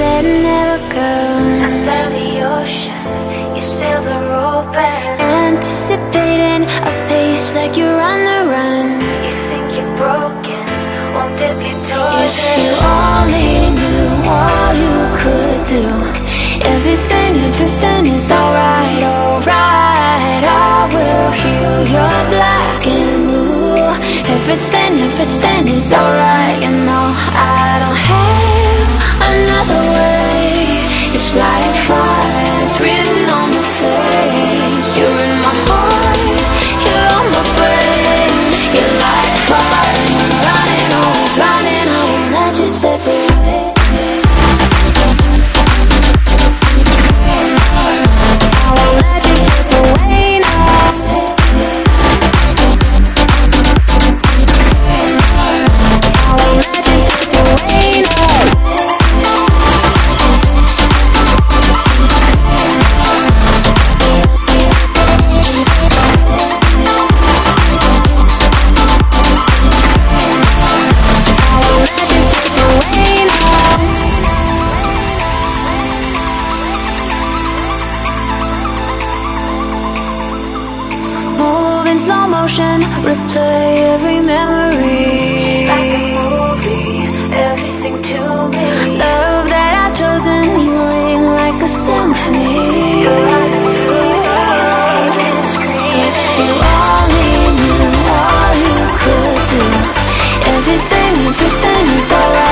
said never go. Under the ocean, your sails are open. Anticipating a pace like you're on the run. You think you're broken, won't dip your toes If you only knew all you could do, everything is alright, alright. I will heal your black and blue. Everything is alright, you know. I don't have another way. It's like fire, it's written on my face. You're in my heart, you're on my brain. You're like fire, and I'm running, always running. I won't let you step away. I won't let you step away now. I won't let you step away now. Slow motion, replay every memory. like a movie, everything to me. Love that I've chosen, you ring like a symphony. You're running through the screen. If you only knew all you could do, everything is alright.